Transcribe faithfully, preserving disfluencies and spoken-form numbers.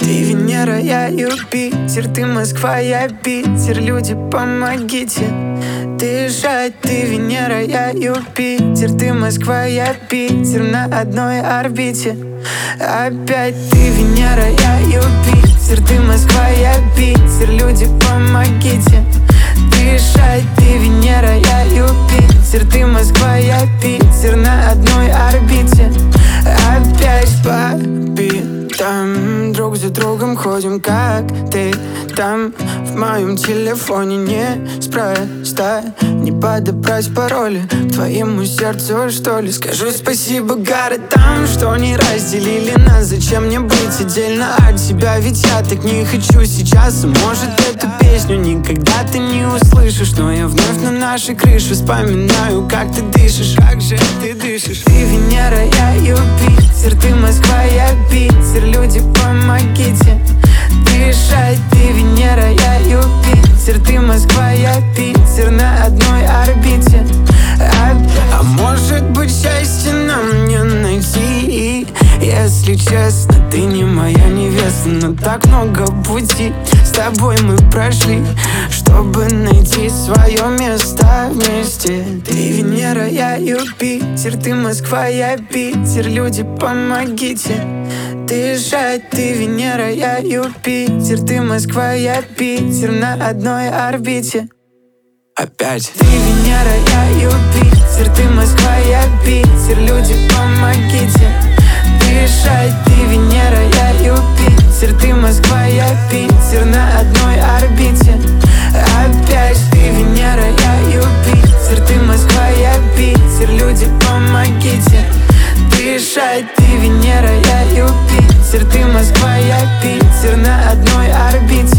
Ты Венера, я Юпитер, ты Москва, я Питер. Люди, помогите дышать. Ты Венера, я Юпитер, ты Москва, я Питер. На одной орбите опять. Ты Венера, я Юпитер, ты Москва, я Питер. Люди, помогите дышать. Ты Венера, я Юпитер, ты Москва, я Питер. На одной орбите опять. Папи, там друг за другом ходим, как ты там. В моем телефоне неспроста не подобрать пароли к твоему сердцу, что ли. Скажу спасибо городам, что не разделили нас. Зачем мне быть отдельно от тебя, ведь я так не хочу сейчас. Может, эту песню никогда ты не услышишь, но я вновь на нашей крыше вспоминаю, как ты дышишь. Как же ты дышишь? Ты Венера, я Юпитер, ты Москва, я Питер. Люди, помогите дышать. Ты Венера, я Юпитер, ты Москва, я Питер. На одной орбите. А, а может быть, счастье нам не найти? Если честно, ты не моя невеста, но так много пути с тобой мы прошли, чтобы найти свое место вместе. Ты Венера, я Юпитер, ты Москва, я Питер. Люди, помогите дышать. Ты Венера, я Юпитер, ты Москва, я Питер. На одной орбите опять. Ты Венера, я Юпитер, ты Москва, я Питер. Люди, помогите дышать. Ты Венера, я Юпитер, ты Москва, я Питер. На одной орбите опять. Ты Венера, я Юпитер, ты Москва, я Питер. Люди, помогите дышать. Ты Венера, я Юпитер, ты Москва, я Питер. На одной орбите.